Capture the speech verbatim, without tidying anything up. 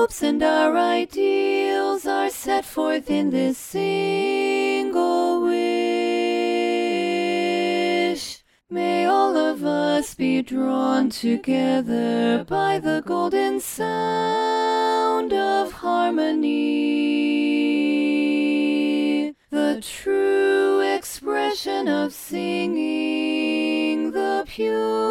hopes and our ideals are set forth in this single wish. May all of us be drawn together by the golden sound of harmony, the true expression of singing, the pure